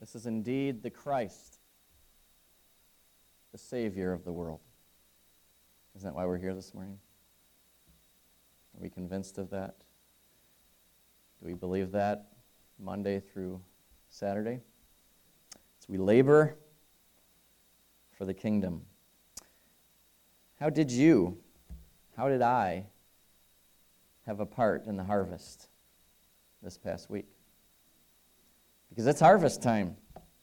This is indeed the Christ, the Savior of the world. Isn't that why we're here this morning? Are we convinced of that? Do we believe that Monday through Saturday? As we labor for the kingdom. How did I have a part in the harvest this past week? Because it's harvest time.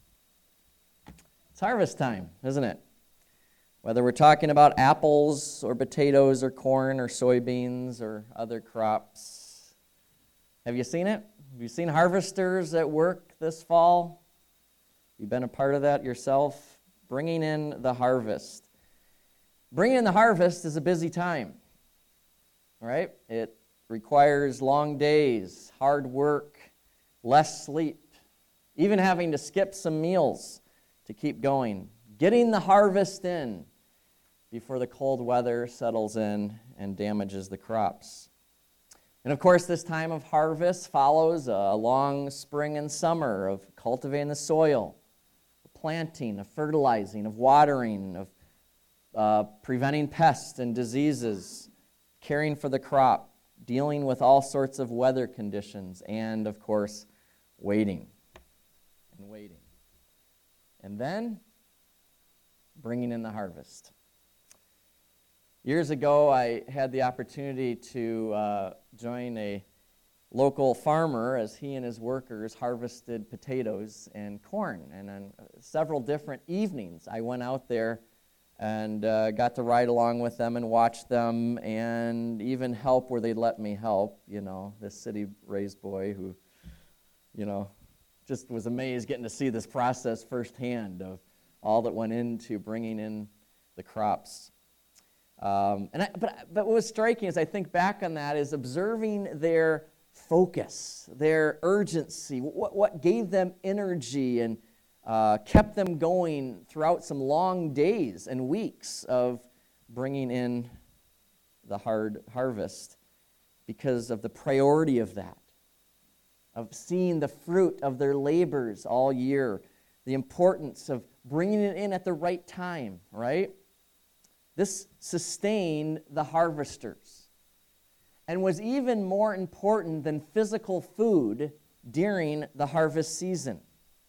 It's harvest time, isn't it? Whether we're talking about apples or potatoes or corn or soybeans or other crops. Have you seen it? Have you seen harvesters at work this fall? You've been a part of that yourself? Bringing in the harvest. Bringing in the harvest is a busy time, right? It requires long days, hard work, less sleep, even having to skip some meals to keep going. Getting the harvest in before the cold weather settles in and damages the crops. And of course, this time of harvest follows a long spring and summer of cultivating the soil, of planting, of fertilizing, of watering, of preventing pests and diseases, caring for the crop, dealing with all sorts of weather conditions, and of course, waiting and waiting. And then, bringing in the harvest. Years ago, I had the opportunity to join a local farmer as he and his workers harvested potatoes and corn. And on several different evenings, I went out there and got to ride along with them and watch them and even help where they'd let me help. You know, this city-raised boy who, just was amazed getting to see this process firsthand of all that went into bringing in the crops. But what was striking as I think back on that is observing their focus, their urgency, what gave them energy and kept them going throughout some long days and weeks of bringing in the hard harvest because of the priority of that, of seeing the fruit of their labors all year, the importance of bringing it in at the right time, right? This sustained the harvesters and was even more important than physical food during the harvest season.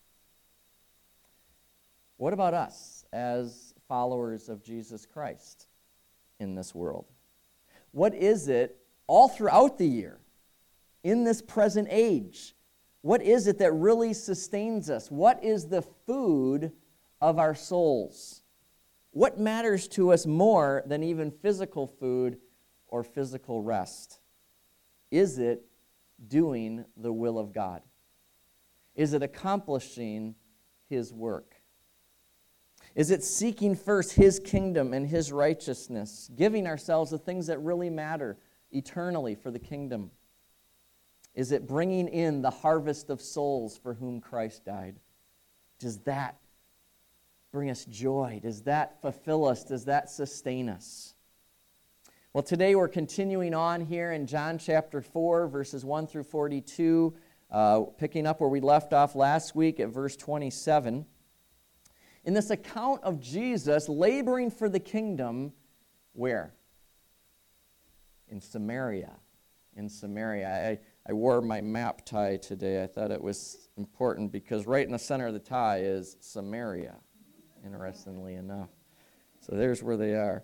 What about us as followers of Jesus Christ in this world? What is it all throughout the year, in this present age? What is it that really sustains us? What is the food of our souls? What matters to us more than even physical food or physical rest? Is it doing the will of God? Is it accomplishing His work? Is it seeking first His kingdom and His righteousness, giving ourselves the things that really matter eternally for the kingdom? Is it bringing in the harvest of souls for whom Christ died? Does that bring us joy? Does that fulfill us? Does that sustain us? Well, today we're continuing on here in John chapter 4, verses 1 through 42, picking up where we left off last week at verse 27. In this account of Jesus laboring for the kingdom, where? In Samaria. In Samaria. I wore my map tie today. I thought it was important because right in the center of the tie is Samaria, interestingly enough. So there's where they are.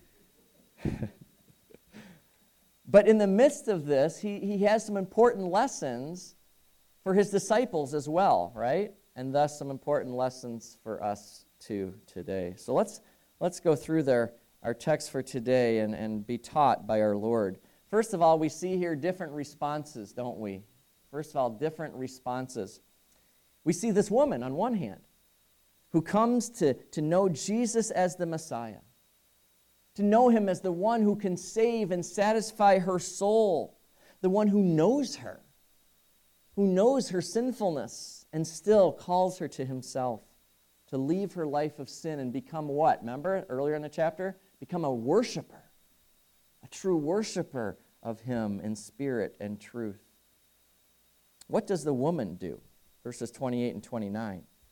But in the midst of this, he has some important lessons for his disciples as well, right? And thus some important lessons for us too today. So let's go through our text for today and be taught by our Lord. First of all, we see here different responses, don't we? First of all, different responses. We see this woman on one hand who comes to know Jesus as the Messiah, to know Him as the one who can save and satisfy her soul, the one who knows her sinfulness, and still calls her to Himself, to leave her life of sin and become what? Remember earlier in the chapter? Become a worshiper, a true worshiper of Him in spirit and truth. What does the woman do? Verses 28 and 29.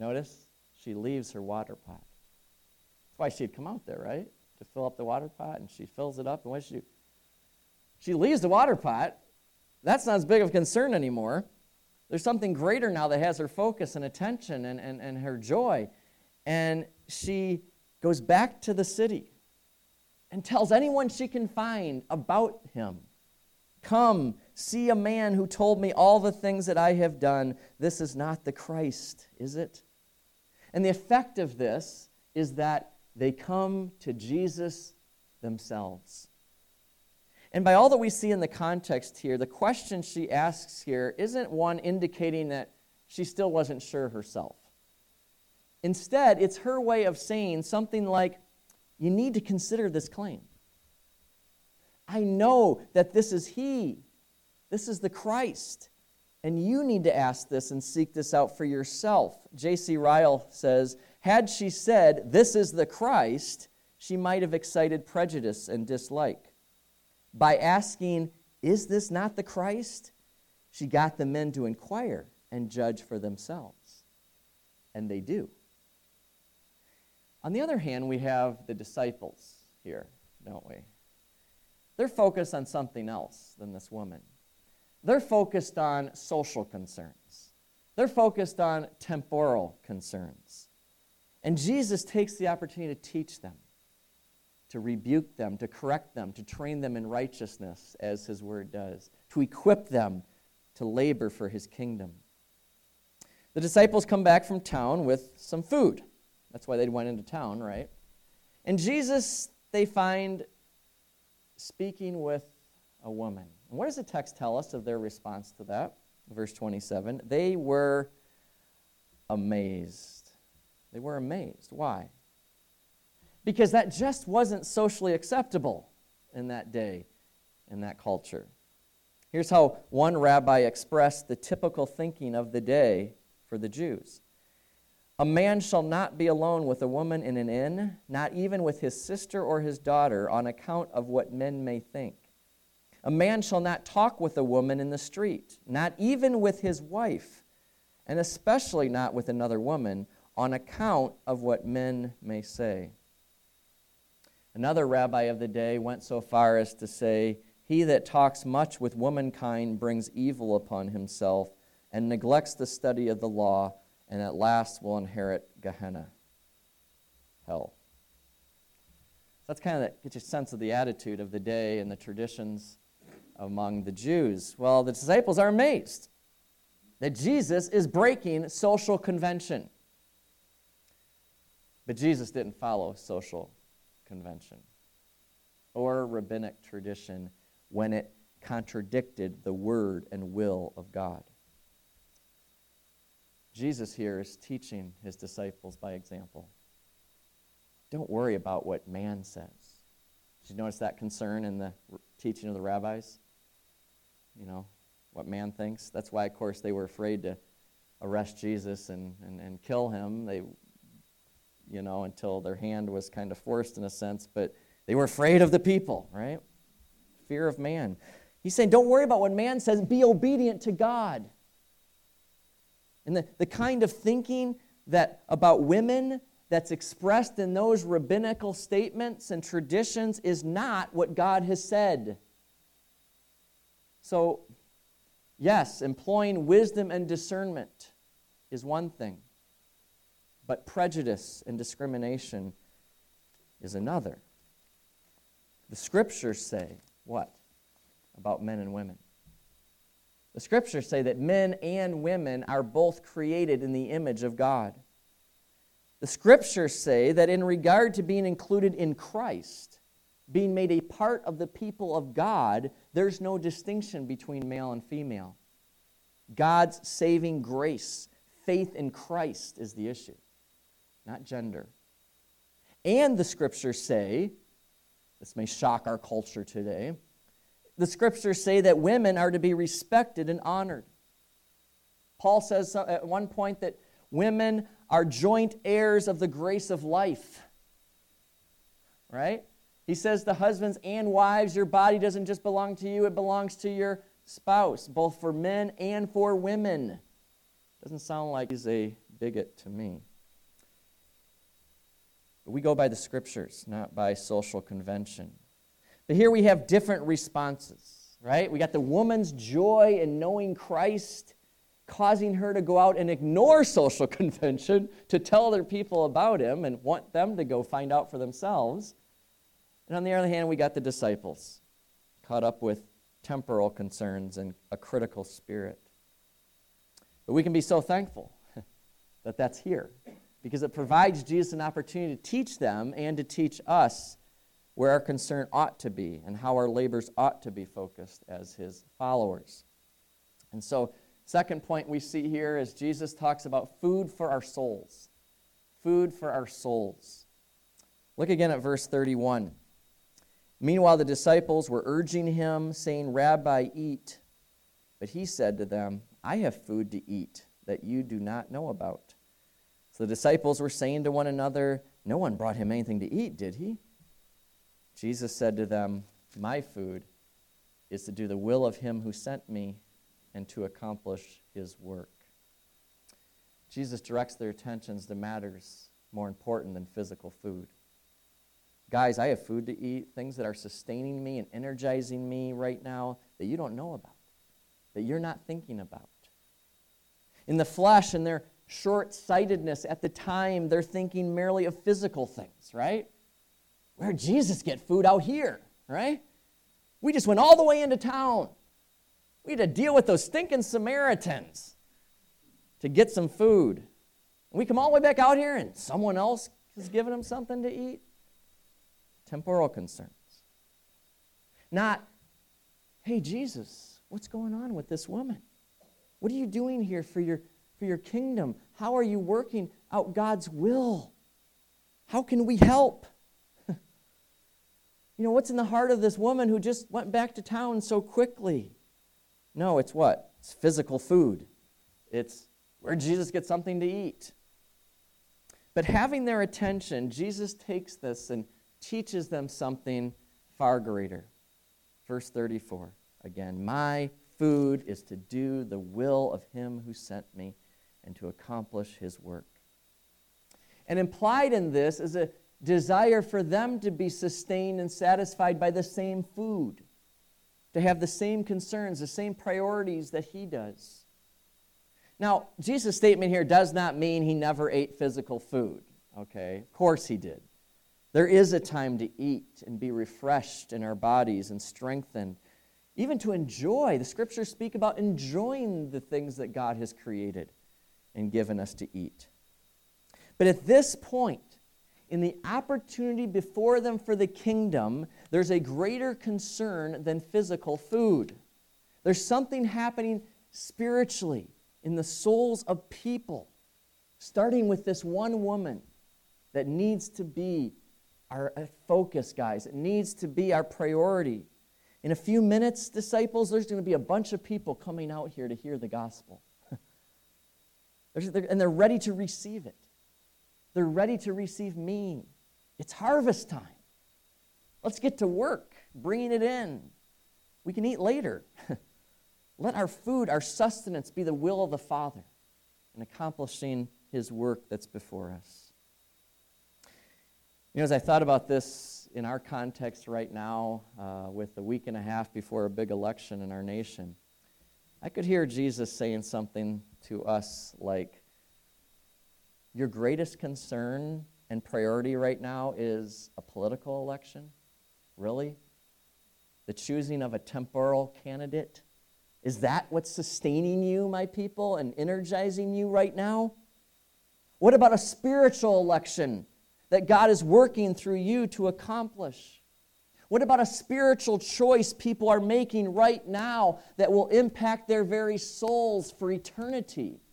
Notice, she leaves her water pot. That's why she'd come out there, right? To fill up the water pot, and she fills it up, and what does she do? She leaves the water pot. That's not as big of a concern anymore. There's something greater now that has her focus and attention and her joy. And she goes back to the city and tells anyone she can find about him. Come, see a man who told me all the things that I have done. This is not the Christ, is it? And the effect of this is that they come to Jesus themselves. And by all that we see in the context here, the question she asks here isn't one indicating that she still wasn't sure herself. Instead, it's her way of saying something like, you need to consider this claim. I know that this is He. This is the Christ. And you need to ask this and seek this out for yourself. J.C. Ryle says, had she said, this is the Christ, she might have excited prejudice and dislike. By asking, is this not the Christ? She got the men to inquire and judge for themselves. And they do. On the other hand, we have the disciples here, don't we? They're focused on something else than this woman. They're focused on social concerns. They're focused on temporal concerns. And Jesus takes the opportunity to teach them, to rebuke them, to correct them, to train them in righteousness, as His Word does, to equip them to labor for His kingdom. The disciples come back from town with some food. That's why they went into town, right? And Jesus, they find speaking with a woman. And what does the text tell us of their response to that? Verse 27, they were amazed. They were amazed. Why? Because that just wasn't socially acceptable in that day, in that culture. Here's how one rabbi expressed the typical thinking of the day for the Jews. A man shall not be alone with a woman in an inn, not even with his sister or his daughter, on account of what men may think. A man shall not talk with a woman in the street, not even with his wife, and especially not with another woman, on account of what men may say. Another rabbi of the day went so far as to say, he that talks much with womankind brings evil upon himself and neglects the study of the law, and at last will inherit Gehenna, hell. That's kind of that gets you a sense of the attitude of the day and the traditions among the Jews. Well, the disciples are amazed that Jesus is breaking social convention. But Jesus didn't follow social convention or rabbinic tradition when it contradicted the word and will of God. Jesus here is teaching his disciples by example. Don't worry about what man says. Did you notice that concern in the teaching of the rabbis? You know, what man thinks. That's why, of course, they were afraid to arrest Jesus and kill him. They, you know, until their hand was kind of forced in a sense, but they were afraid of the people, right? Fear of man. He's saying, don't worry about what man says. Be obedient to God. And the kind of thinking that about women that's expressed in those rabbinical statements and traditions is not what God has said. So, yes, employing wisdom and discernment is one thing, but prejudice and discrimination is another. The Scriptures say what about men and women? The Scriptures say that men and women are both created in the image of God. The Scriptures say that in regard to being included in Christ, being made a part of the people of God, there's no distinction between male and female. God's saving grace, faith in Christ is the issue, not gender. And the Scriptures say, this may shock our culture today, the Scriptures say that women are to be respected and honored. Paul says at one point that women are joint heirs of the grace of life. Right? He says to husbands and wives, your body doesn't just belong to you, it belongs to your spouse, both for men and for women. Doesn't sound like he's a bigot to me. But we go by the Scriptures, not by social convention. But here we have different responses, right? We got the woman's joy in knowing Christ, causing her to go out and ignore social convention to tell other people about him and want them to go find out for themselves. And on the other hand, we got the disciples, caught up with temporal concerns and a critical spirit. But we can be so thankful that that's here, because it provides Jesus an opportunity to teach them and to teach us where our concern ought to be and how our labors ought to be focused as his followers. And so, second point we see here is Jesus talks about food for our souls. Food for our souls. Look again at verse 31. Meanwhile, the disciples were urging him, saying, "Rabbi, eat." But he said to them, "I have food to eat that you do not know about." So the disciples were saying to one another, "No one brought him anything to eat, did he?" Jesus said to them, "My food is to do the will of him who sent me and to accomplish his work." Jesus directs their attentions to matters more important than physical food. Guys, I have food to eat, things that are sustaining me and energizing me right now that you don't know about, that you're not thinking about. In the flesh and their short-sightedness at the time, they're thinking merely of physical things, right? Where'd Jesus get food out here, right? We just went all the way into town. We had to deal with those stinking Samaritans to get some food. And we come all the way back out here and someone else is giving them something to eat. Temporal concerns. Not, "Hey, Jesus, what's going on with this woman? What are you doing here for your kingdom? How are you working out God's will? How can we help? What's in the heart of this woman who just went back to town so quickly?" No, it's what? It's physical food. It's where Jesus gets something to eat. But having their attention, Jesus takes this and teaches them something far greater. Verse 34, again, "My food is to do the will of him who sent me and to accomplish his work." And implied in this is a desire for them to be sustained and satisfied by the same food, to have the same concerns, the same priorities that he does. Now, Jesus' statement here does not mean he never ate physical food, okay? Of course he did. There is a time to eat and be refreshed in our bodies and strengthened, even to enjoy. The Scriptures speak about enjoying the things that God has created and given us to eat. But at this point, in the opportunity before them for the kingdom, there's a greater concern than physical food. There's something happening spiritually in the souls of people, starting with this one woman that needs to be our focus, guys. It needs to be our priority. In a few minutes, disciples, there's going to be a bunch of people coming out here to hear the gospel. And they're ready to receive it. They're ready to receive me. It's harvest time. Let's get to work, bringing it in. We can eat later. Let our food, our sustenance, be the will of the Father in accomplishing his work that's before us. As I thought about this in our context right now, with a week and a half before a big election in our nation, I could hear Jesus saying something to us like, "Your greatest concern and priority right now is a political election? Really? The choosing of a temporal candidate? Is that what's sustaining you, my people, and energizing you right now? What about a spiritual election that God is working through you to accomplish? What about a spiritual choice people are making right now that will impact their very souls for eternity?"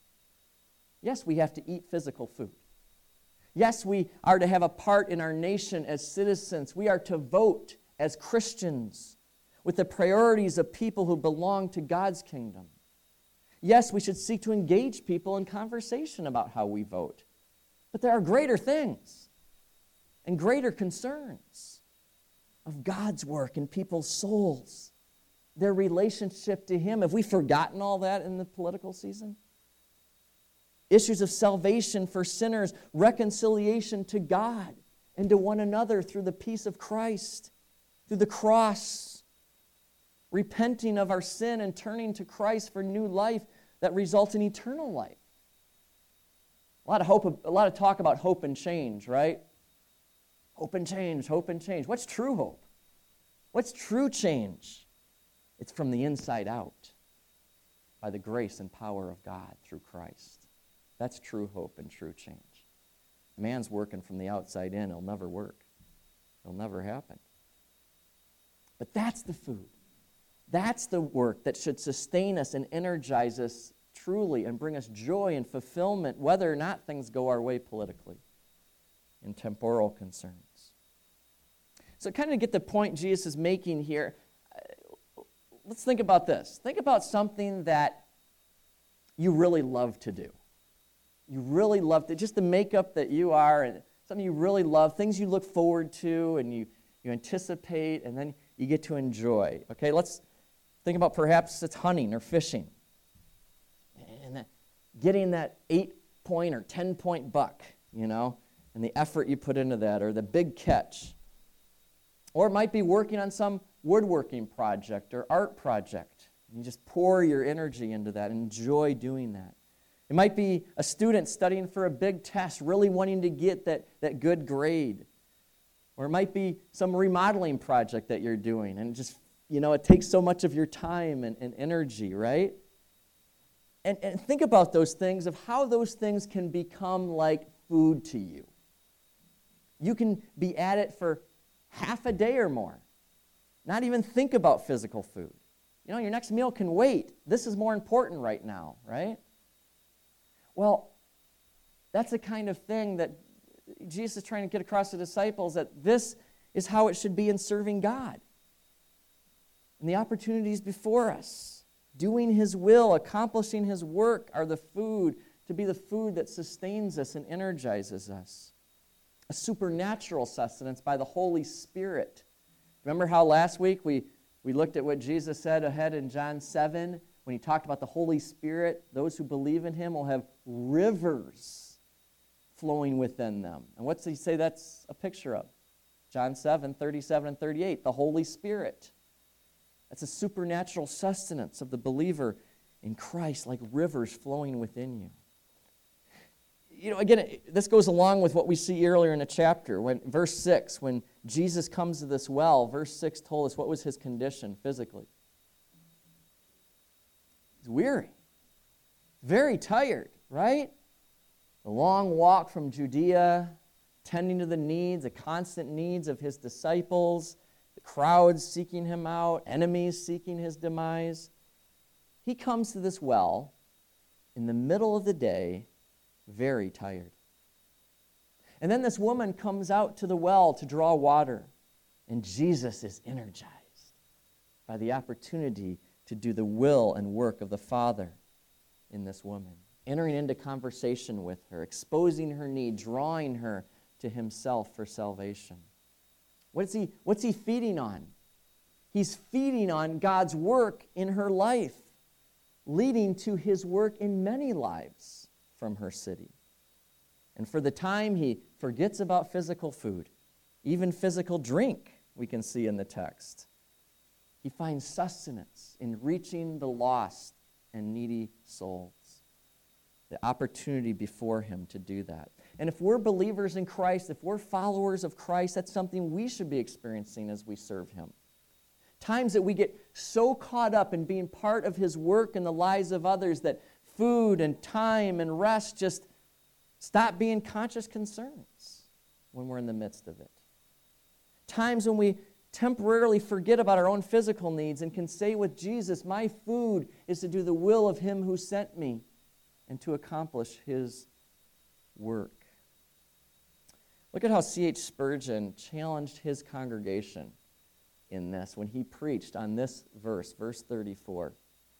Yes, we have to eat physical food. Yes, we are to have a part in our nation as citizens. We are to vote as Christians with the priorities of people who belong to God's kingdom. Yes, we should seek to engage people in conversation about how we vote. But there are greater things and greater concerns of God's work in people's souls, their relationship to him. Have we forgotten all that in the political season? issues of salvation for sinners, reconciliation to God and to one another through the peace of Christ, through the cross, repenting of our sin and turning to Christ for new life that results in eternal life. A lot of talk about hope and change, right? Hope and change, hope and change. What's true hope? What's true change? It's from the inside out by the grace and power of God through Christ. That's true hope and true change. Man's working from the outside in. It'll never work. It'll never happen. But that's the food. That's the work that should sustain us and energize us truly and bring us joy and fulfillment, whether or not things go our way politically in temporal concerns. So kind of get the point Jesus is making here. Let's think about this. Think about something that you really love to do. You really love to, just the makeup that you are, and something you really love, things you look forward to and you anticipate and then you get to enjoy. Okay, let's think about perhaps it's hunting or fishing. And getting that 8-point or 10-point buck, and the effort you put into that, or the big catch. Or it might be working on some woodworking project or art project. You just pour your energy into that, enjoy doing that. It might be a student studying for a big test, really wanting to get that good grade. Or it might be some remodeling project that you're doing, and just, it takes so much of your time and energy, right? And think about those things, of how those things can become like food to you. You can be at it for half a day or more. Not even think about physical food. Your next meal can wait. This is more important right now, right? Well, that's the kind of thing that Jesus is trying to get across to the disciples, that this is how it should be in serving God. And the opportunities before us, doing His will, accomplishing His work, are the food, to be the food that sustains us and energizes us. A supernatural sustenance by the Holy Spirit. Remember how last week we looked at what Jesus said ahead in John 7 when He talked about the Holy Spirit? Those who believe in Him will have rivers flowing within them. And what's He say that's a picture of? John 7, 37 and 38, the Holy Spirit. That's a supernatural sustenance of the believer in Christ, like rivers flowing within you. Again, this goes along with what we see earlier in the chapter. When verse 6, when Jesus comes to this well, verse 6 told us what was His condition physically. He's weary, very tired, right? The long walk from Judea, tending to the needs, the constant needs of His disciples, the crowds seeking Him out, enemies seeking His demise. He comes to this well in the middle of the day, very tired. And then this woman comes out to the well to draw water, and Jesus is energized by the opportunity to do the will and work of the Father in this woman, entering into conversation with her, exposing her need, drawing her to Himself for salvation. What's he feeding on? He's feeding on God's work in her life, leading to His work in many lives from her city. And for the time, He forgets about physical food, even physical drink, we can see in the text. He finds sustenance in reaching the lost and needy souls. The opportunity before Him to do that. And if we're believers in Christ, if we're followers of Christ, that's something we should be experiencing as we serve Him. Times that we get so caught up in being part of His work in the lives of others that food and time and rest just stop being conscious concerns when we're in the midst of it. Times when we temporarily forget about our own physical needs and can say with Jesus, my food is to do the will of Him who sent me and to accomplish His work. Look at how C.H. Spurgeon challenged his congregation in this when he preached on this verse, verse 34.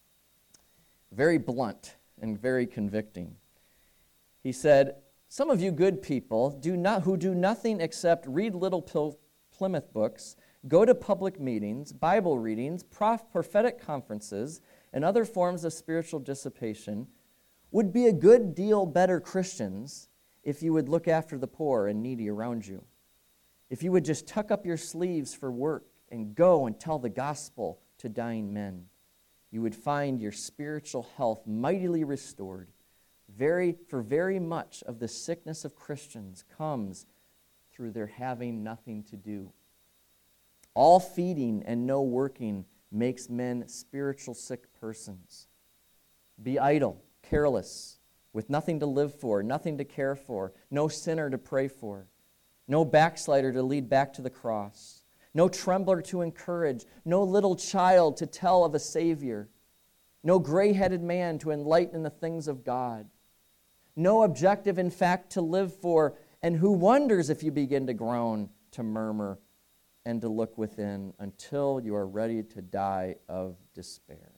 Very blunt and very convicting. He said, some of you good people who do nothing except read little Plymouth books, go to public meetings, Bible readings, prophetic conferences, and other forms of spiritual dissipation, would be a good deal better Christians if you would look after the poor and needy around you. If you would just tuck up your sleeves for work and go and tell the gospel to dying men, you would find your spiritual health mightily restored. For very much of the sickness of Christians comes through their having nothing to do. All feeding and no working makes men spiritual sick persons. Be idle, careless, with nothing to live for, nothing to care for, no sinner to pray for, no backslider to lead back to the cross, no trembler to encourage, no little child to tell of a Savior, no gray-headed man to enlighten the things of God, no objective, in fact, to live for, and who wonders if you begin to groan, to murmur, and to look within until you are ready to die of despair.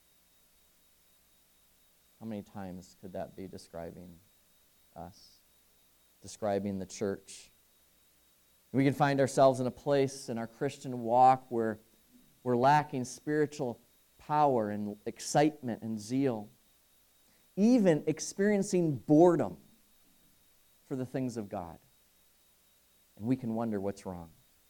How many times could that be describing us, describing the church? We can find ourselves in a place in our Christian walk where we're lacking spiritual power and excitement and zeal, even experiencing boredom for the things of God. And we can wonder what's wrong.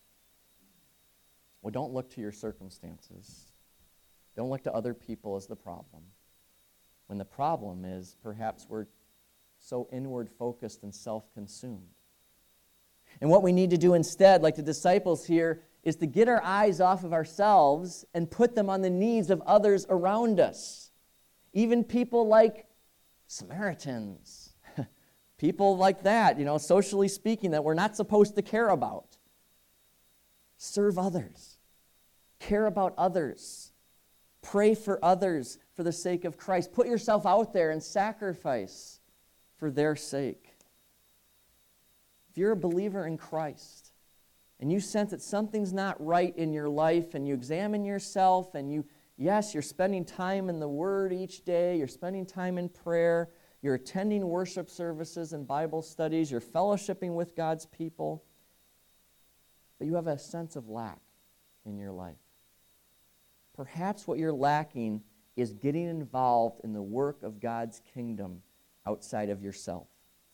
Well, don't look to your circumstances. Don't look to other people as the problem. When the problem is perhaps we're so inward focused and self-consumed. And what we need to do instead, like the disciples here, is to get our eyes off of ourselves and put them on the needs of others around us. Even people like Samaritans. People like that, socially speaking, that we're not supposed to care about. Serve others. Care about others. Pray for others for the sake of Christ. Put yourself out there and sacrifice for their sake. If you're a believer in Christ and you sense that something's not right in your life and you examine yourself and you're spending time in the Word each day, you're spending time in prayer, you're attending worship services and Bible studies, you're fellowshipping with God's people, but you have a sense of lack in your life. Perhaps what you're lacking is getting involved in the work of God's kingdom outside of yourself.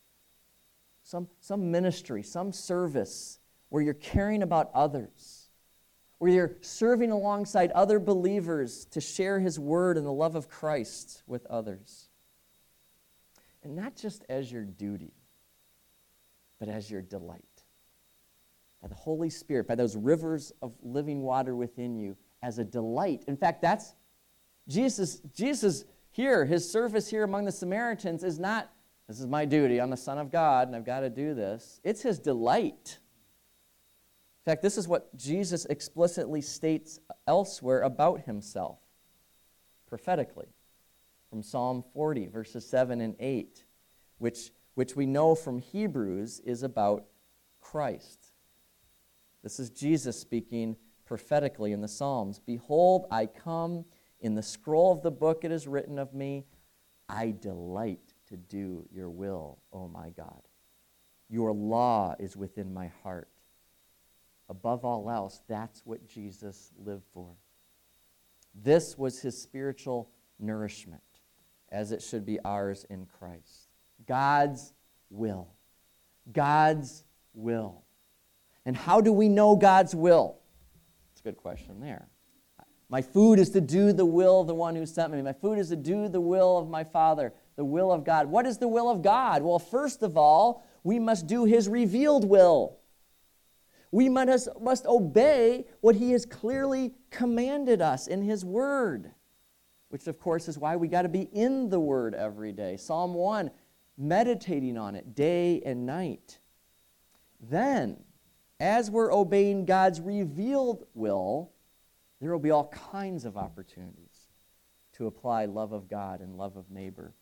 Some ministry, some service where you're caring about others, where you're serving alongside other believers to share His word and the love of Christ with others. And not just as your duty, but as your delight. By the Holy Spirit, by those rivers of living water within you, as a delight. In fact, that's Jesus here, His service here among the Samaritans is not, this is my duty, I'm the Son of God, and I've got to do this. It's His delight. In fact, this is what Jesus explicitly states elsewhere about Himself, prophetically, from Psalm 40, verses 7 and 8, which we know from Hebrews is about Christ. This is Jesus speaking prophetically in the Psalms. Behold, I come, in the scroll of the book it is written of me, I delight to do your will, O my God. Your law is within my heart. Above all else, that's what Jesus lived for. This was His spiritual nourishment, as it should be ours in Christ. God's will. God's will. And how do we know God's will? That's a good question there. My food is to do the will of the one who sent me. My food is to do the will of my Father, the will of God. What is the will of God? Well, first of all, we must do His revealed will. We must obey what He has clearly commanded us in His Word, which, of course, is why we got to be in the Word every day. Psalm 1, meditating on it day and night. Then, as we're obeying God's revealed will, there will be all kinds of opportunities to apply love of God and love of neighbor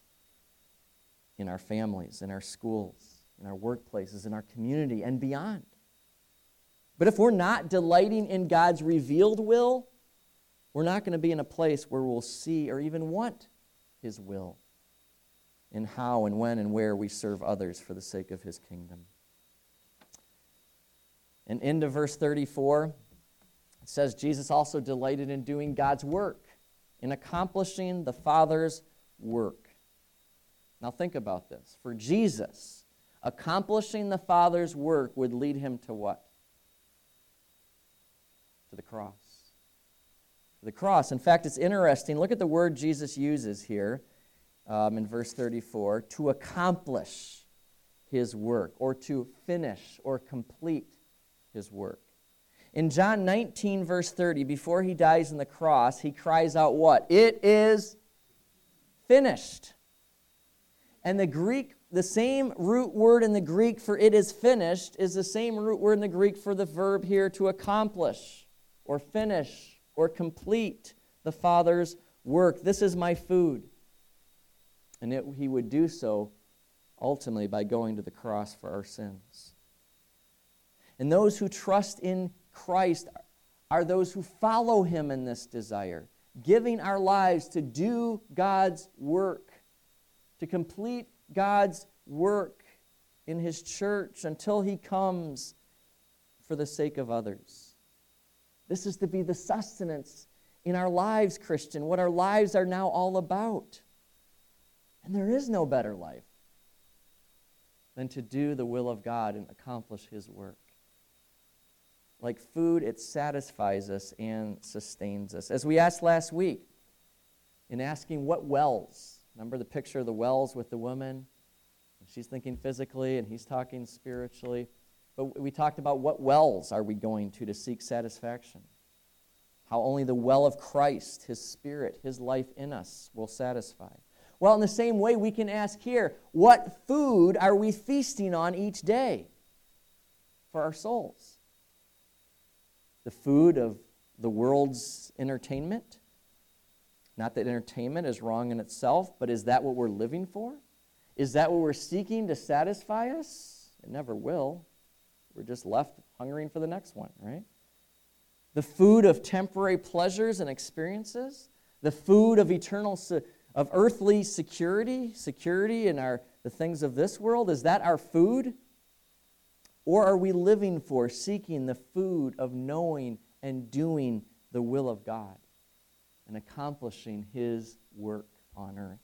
in our families, in our schools, in our workplaces, in our community, and beyond. But if we're not delighting in God's revealed will, we're not going to be in a place where we'll see or even want His will in how and when and where we serve others for the sake of His kingdom. And into verse 34, it says, Jesus also delighted in doing God's work, in accomplishing the Father's work. Now think about this. For Jesus, accomplishing the Father's work would lead him to what? To the cross. To the cross. In fact, it's interesting. Look at the word Jesus uses here in verse 34. To accomplish his work, or to finish or complete his work. In John 19, verse 30, before he dies on the cross, he cries out what? It is finished. And the same root word in the Greek for it is finished is the same root word in the Greek for the verb here to accomplish or finish or complete the Father's work. This is my food. And he would do so ultimately by going to the cross for our sins. And those who trust in Christ are those who follow him in this desire, giving our lives to do God's work, to complete God's work in his church until he comes for the sake of others. This is to be the sustenance in our lives, Christian, what our lives are now all about. And there is no better life than to do the will of God and accomplish his work. Like food, it satisfies us and sustains us. As we asked last week, in asking what wells, remember the picture of the wells with the woman? She's thinking physically and he's talking spiritually. But we talked about what wells are we going to seek satisfaction. How only the well of Christ, his Spirit, his life in us will satisfy. Well, in the same way, we can ask here, what food are we feasting on each day for our souls? The food of the world's entertainment? Not that entertainment is wrong in itself, but is that what we're living for? Is that what we're seeking to satisfy us? It never will. We're just left hungering for the next one, right? The food of temporary pleasures and experiences? The food of of earthly security in the things of this world? Is that our food? Or are we living for, seeking the food of knowing and doing the will of God and accomplishing his work on earth?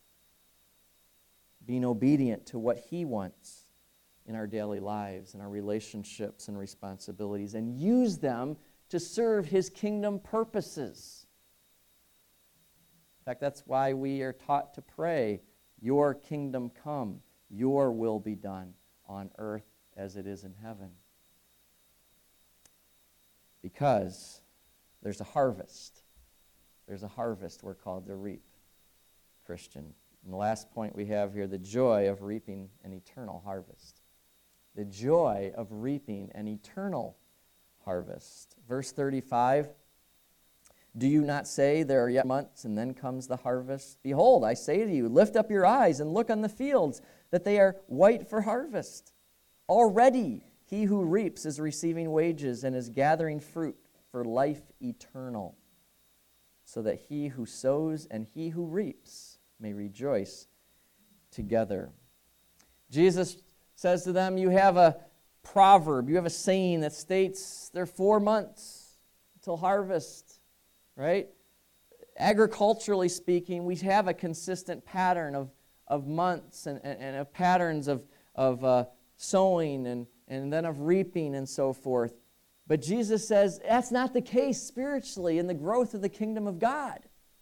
Being obedient to what he wants in our daily lives and our relationships and responsibilities, and use them to serve his kingdom purposes. In fact, that's why we are taught to pray, your kingdom come, your will be done on earth as it is in heaven. Because there's a harvest. There's a harvest we're called to reap, Christian. And the last point we have here, the joy of reaping an eternal harvest. The joy of reaping an eternal harvest. Verse 35, do you not say there are yet months and then comes the harvest? Behold, I say to you, lift up your eyes and look on the fields, that they are white for harvest. Already he who reaps is receiving wages and is gathering fruit for life eternal, so that he who sows and he who reaps may rejoice together. Jesus says to them, you have a proverb, you have a saying that states there are 4 months until harvest, right? Agriculturally speaking, we have a consistent pattern of months and of patterns of sowing and then of reaping and so forth. But Jesus says that's not the case spiritually in the growth of the kingdom of God.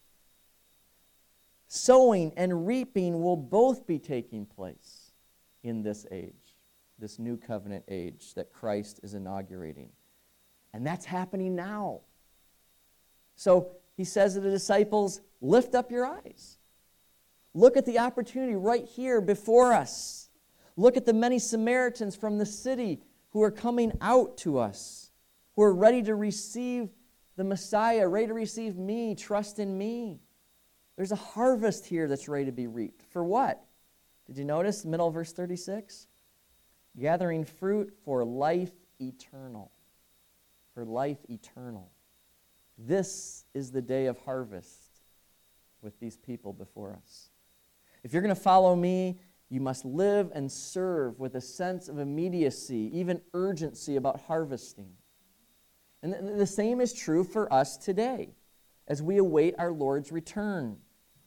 Sowing and reaping will both be taking place in this age, this new covenant age that Christ is inaugurating. And that's happening now. So he says to the disciples, lift up your eyes. Look at the opportunity right here before us. Look at the many Samaritans from the city who are coming out to us, who are ready to receive the Messiah, ready to receive me, trust in me. There's a harvest here that's ready to be reaped. For what? Did you notice middle of verse 36? Gathering fruit for life eternal. For life eternal. This is the day of harvest with these people before us. If you're going to follow me, you must live and serve with a sense of immediacy, even urgency about harvesting. And the same is true for us today as we await our Lord's return.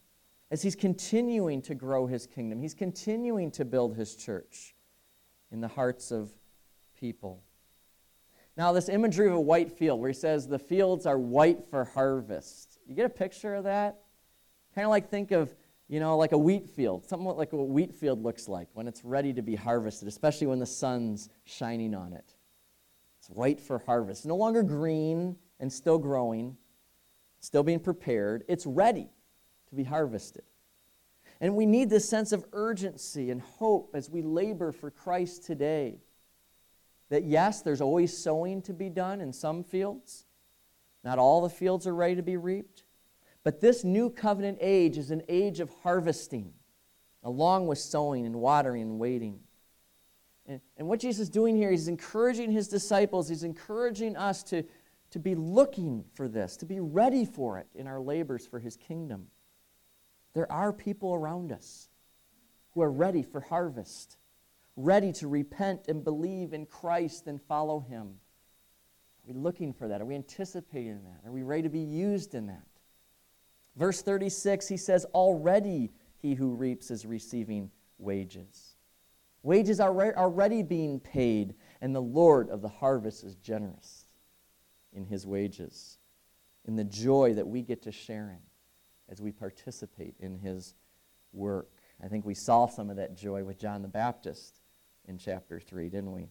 as he's continuing to grow his kingdom. He's continuing to build his church in the hearts of people. Now, this imagery of a white field where he says the fields are white for harvest. You get a picture of that? Kind of like think of, like a wheat field, something like what a wheat field looks like when it's ready to be harvested, especially when the sun's shining on it. It's white for harvest. No longer green and still growing, still being prepared. It's ready to be harvested. And we need this sense of urgency and hope as we labor for Christ today. That yes, there's always sowing to be done in some fields. Not all the fields are ready to be reaped. But this new covenant age is an age of harvesting, along with sowing and watering and waiting. And what Jesus is doing here, he's encouraging his disciples, he's encouraging us to be looking for this, to be ready for it in our labors for his kingdom. There are people around us who are ready for harvest, ready to repent and believe in Christ and follow him. Are we looking for that? Are we anticipating that? Are we ready to be used in that? Verse 36, he says, already he who reaps is receiving wages. Wages are already being paid, and the Lord of the harvest is generous in his wages, in the joy that we get to share in as we participate in his work. I think we saw some of that joy with John the Baptist in chapter 3, didn't we?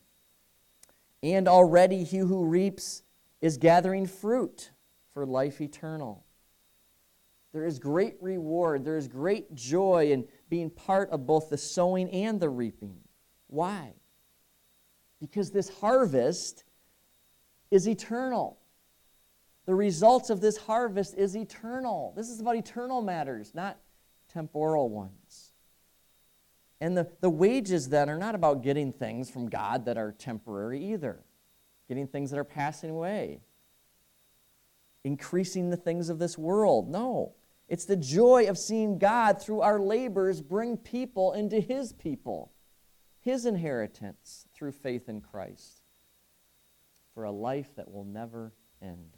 And already he who reaps is gathering fruit for life eternal. There is great reward, there is great joy in being part of both the sowing and the reaping. Why? Because this harvest is eternal. The results of this harvest is eternal. This is about eternal matters, not temporal ones. And the wages then are not about getting things from God that are temporary either. Getting things that are passing away. Increasing the things of this world. No. It's the joy of seeing God through our labors bring people into his people. His inheritance through faith in Christ. For a life that will never end.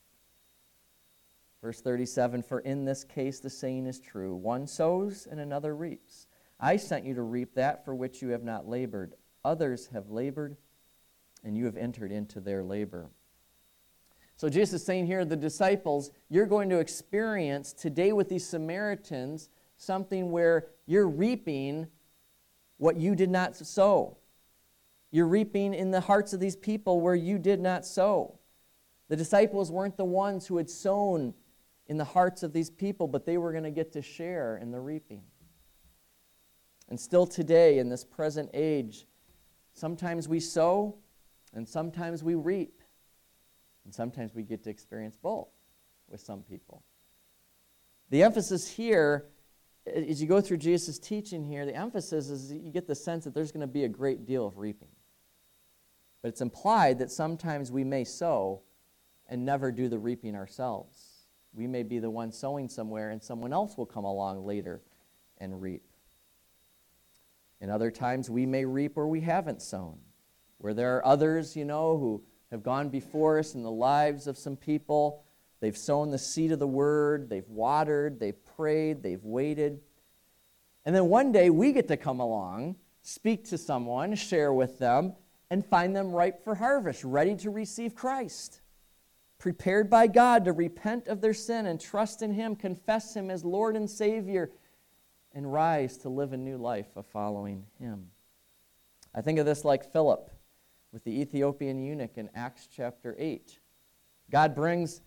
Verse 37, for in this case the saying is true. One sows and another reaps. I sent you to reap that for which you have not labored. Others have labored, and you have entered into their labor. So Jesus is saying here, the disciples, you're going to experience today with these Samaritans something where you're reaping what you did not sow. You're reaping in the hearts of these people where you did not sow. The disciples weren't the ones who had sown in the hearts of these people, but they were going to get to share in the reaping. And still today, in this present age, sometimes we sow and sometimes we reap. And sometimes we get to experience both with some people. The emphasis here, as you go through Jesus' teaching here, the emphasis is you get the sense that there's going to be a great deal of reaping. But it's implied that sometimes we may sow and never do the reaping ourselves. We may be the one sowing somewhere and someone else will come along later and reap. And other times we may reap where we haven't sown, where there are others, who have gone before us in the lives of some people. They've sown the seed of the word, they've watered, they've prayed, they've waited. And then one day we get to come along, speak to someone, share with them, and find them ripe for harvest, ready to receive Christ. Prepared by God to repent of their sin and trust in him, confess him as Lord and Savior, and rise to live a new life of following him. I think of this like Philip with the Ethiopian eunuch in Acts chapter 8. God brings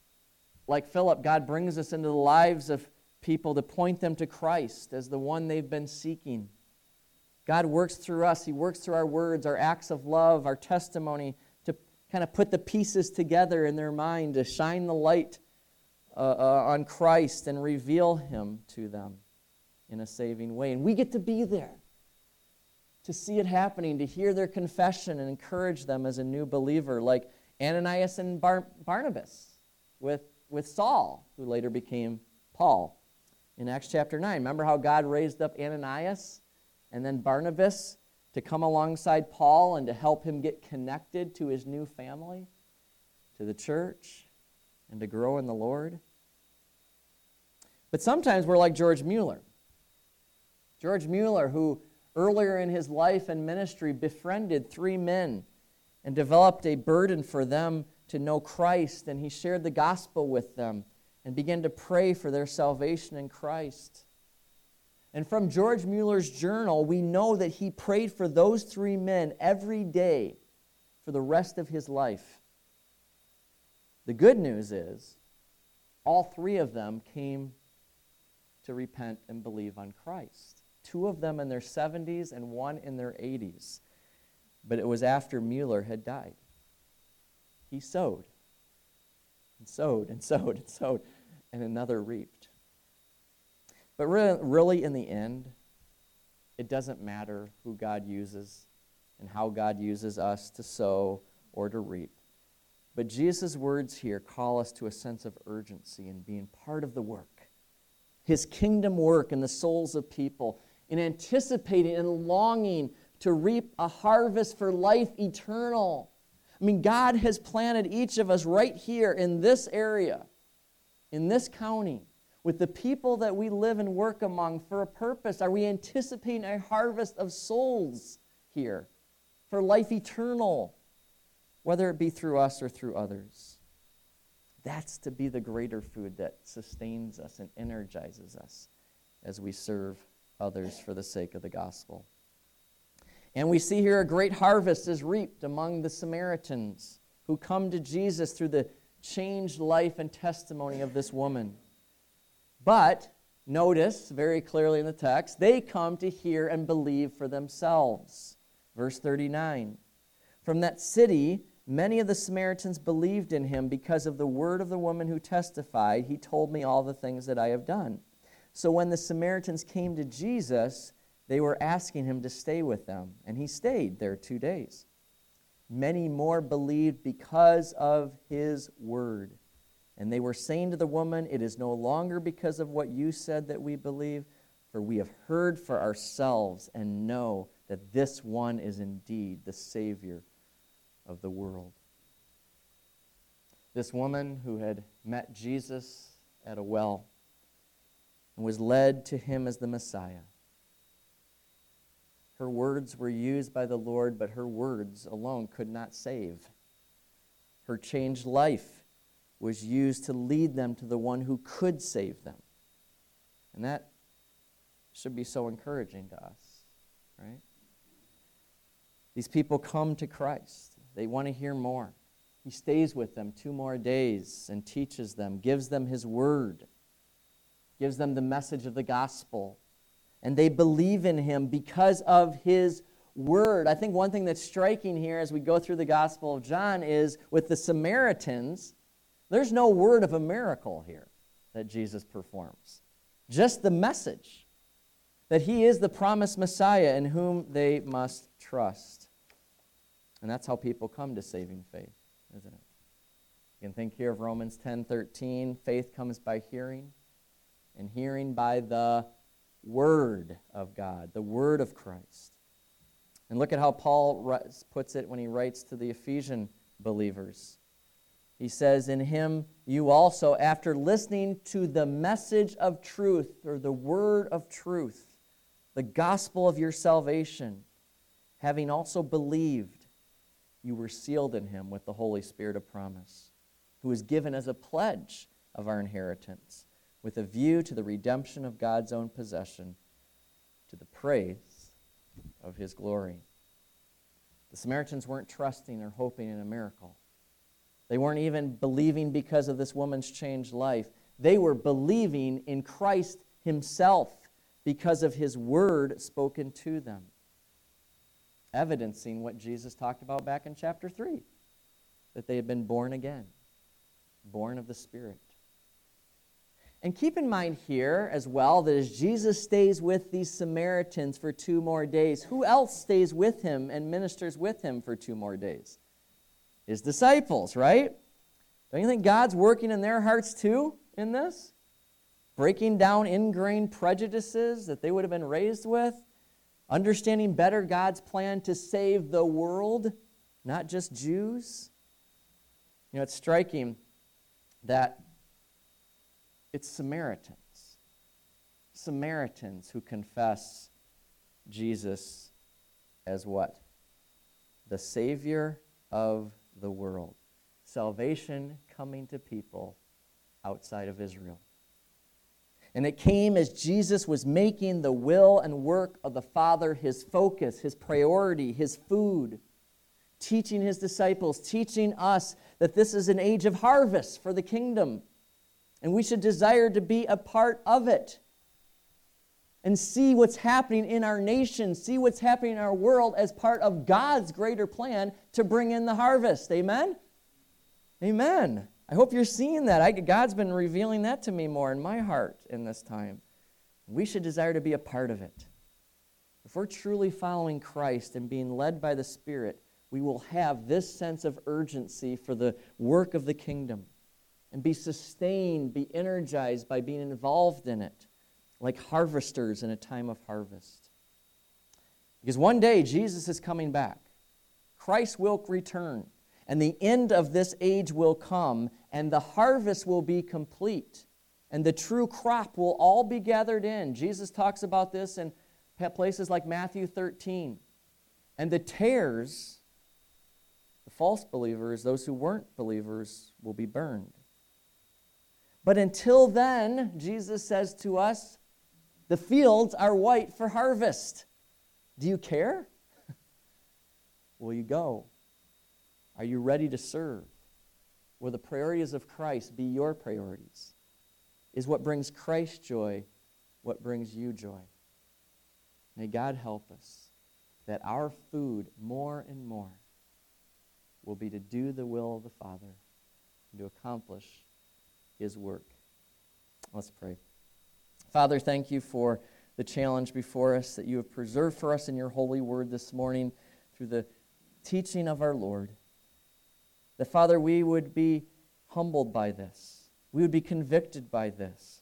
us into the lives of people to point them to Christ as the one they've been seeking. God works through us. He works through our words, our acts of love, our testimony, to kind of put the pieces together in their mind, to shine the light on Christ and reveal him to them in a saving way. And we get to be there, to see it happening, to hear their confession and encourage them as a new believer, like Ananias and Barnabas with Saul, who later became Paul. In Acts chapter 9, remember how God raised up Ananias and then Barnabas to come alongside Paul and to help him get connected to his new family, to the church, and to grow in the Lord? But sometimes we're like George Mueller. George Mueller, who earlier in his life and ministry befriended 3 men and developed a burden for them to know Christ, and he shared the gospel with them and began to pray for their salvation in Christ. And from George Mueller's journal, we know that he prayed for those 3 men every day for the rest of his life. The good news is, all 3 of them came to repent and believe on Christ. 2 of them in their 70s and 1 in their 80s. But it was after Mueller had died. He sowed, and sowed, and sowed, and sowed, and another reaped. But really, in the end, it doesn't matter who God uses and how God uses us to sow or to reap. But Jesus' words here call us to a sense of urgency in being part of the work, his kingdom work in the souls of people, in anticipating and longing to reap a harvest for life eternal. I mean, God has planted each of us right here in this area, in this county, with the people that we live and work among for a purpose. Are we anticipating a harvest of souls here for life eternal, whether it be through us or through others? That's to be the greater food that sustains us and energizes us as we serve others for the sake of the gospel. And we see here a great harvest is reaped among the Samaritans who come to Jesus through the changed life and testimony of this woman. But, notice very clearly in the text, they come to hear and believe for themselves. Verse 39, from that city, many of the Samaritans believed in him because of the word of the woman who testified, he told me all the things that I have done. So when the Samaritans came to Jesus, they were asking him to stay with them, and he stayed there 2 days. Many more believed because of his word. And they were saying to the woman, it is no longer because of what you said that we believe, for we have heard for ourselves and know that this one is indeed the Savior of the world. This woman who had met Jesus at a well and was led to him as the Messiah. Her words were used by the Lord, but her words alone could not save. Her changed life was used to lead them to the one who could save them. And that should be so encouraging to us, right? These people come to Christ. They want to hear more. He stays with them 2 more days and teaches them, gives them his word, gives them the message of the gospel. And they believe in him because of his word. I think one thing that's striking here as we go through the Gospel of John is with the Samaritans, there's no word of a miracle here that Jesus performs. Just the message that he is the promised Messiah in whom they must trust. And that's how people come to saving faith, isn't it? You can think here of Romans 10:13. Faith comes by hearing, and hearing by the Word of God, the Word of Christ. And look at how Paul puts it when he writes to the Ephesian believers. He says, in him you also, after listening to the message of truth, or the word of truth, the gospel of your salvation, having also believed, you were sealed in him with the Holy Spirit of promise, who is given as a pledge of our inheritance, with a view to the redemption of God's own possession, to the praise of his glory. The Samaritans weren't trusting or hoping in a miracle. They weren't even believing because of this woman's changed life. They were believing in Christ himself because of his word spoken to them, evidencing what Jesus talked about back in chapter 3, that they had been born again, born of the Spirit. And keep in mind here as well that as Jesus stays with these Samaritans for 2 more days, who else stays with him and ministers with him for 2 more days? His disciples, right? Don't you think God's working in their hearts too in this? Breaking down ingrained prejudices that they would have been raised with, understanding better God's plan to save the world, not just Jews. You know, it's striking that it's Samaritans Samaritans who confess Jesus as what? The Savior of the world. Salvation coming to people outside of Israel. And it came as Jesus was making the will and work of the Father his focus, his priority, his food, teaching his disciples, teaching us that this is an age of harvest for the kingdom, and we should desire to be a part of it and see what's happening in our nation, see what's happening in our world as part of God's greater plan to bring in the harvest. Amen? Amen. I hope you're seeing that. God's been revealing that to me more in my heart in this time. We should desire to be a part of it. If we're truly following Christ and being led by the Spirit, we will have this sense of urgency for the work of the kingdom and be sustained, be energized by being involved in it, like harvesters in a time of harvest. Because one day Jesus is coming back. Christ will return. And the end of this age will come, and the harvest will be complete, and the true crop will all be gathered in. Jesus talks about this in places like Matthew 13. And the tares, the false believers, those who weren't believers, will be burned. But until then, Jesus says to us, the fields are white for harvest. Do you care? Will you go? Are you ready to serve? Will the priorities of Christ be your priorities? Is what brings Christ joy what brings you joy? May God help us that our food more and more will be to do the will of the Father and to accomplish his work. Let's pray. Father, thank you for the challenge before us that you have preserved for us in your holy word this morning through the teaching of our Lord. That, Father, we would be humbled by this. We would be convicted by this.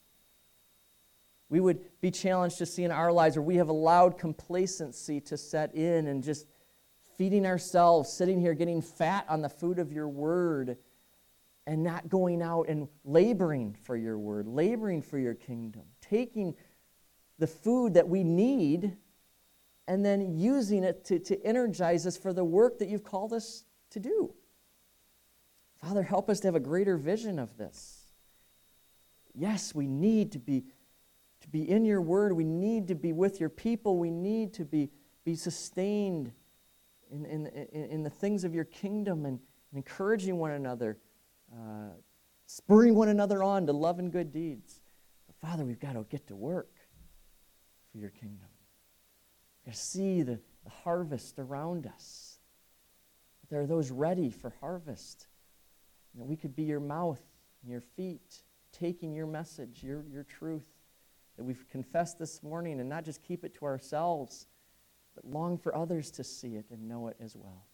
We would be challenged to see in our lives where we have allowed complacency to set in and just feeding ourselves, sitting here getting fat on the food of your word and not going out and laboring for your word, laboring for your kingdom, taking the food that we need and then using it to energize us for the work that you've called us to do. Father, help us to have a greater vision of this. Yes, we need to be in your word. We need to be with your people. We need to be sustained in the things of your kingdom and encouraging one another, spurring one another on to love and good deeds. But Father, we've got to get to work for your kingdom. We've got to see the harvest around us. But there are those ready for harvest. That we could be your mouth and your feet, taking your message, your truth that we've confessed this morning, and not just keep it to ourselves, but long for others to see it and know it as well.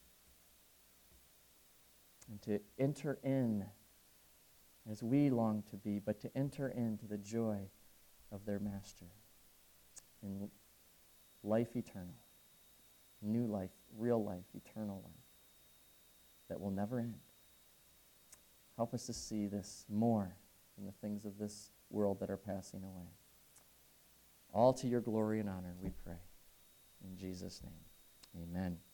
And to enter in as we long to be, but to enter into the joy of their master in life eternal, new life, real life, eternal life that will never end. Help us to see this more than the things of this world that are passing away. All to your glory and honor, we pray. In Jesus' name, amen.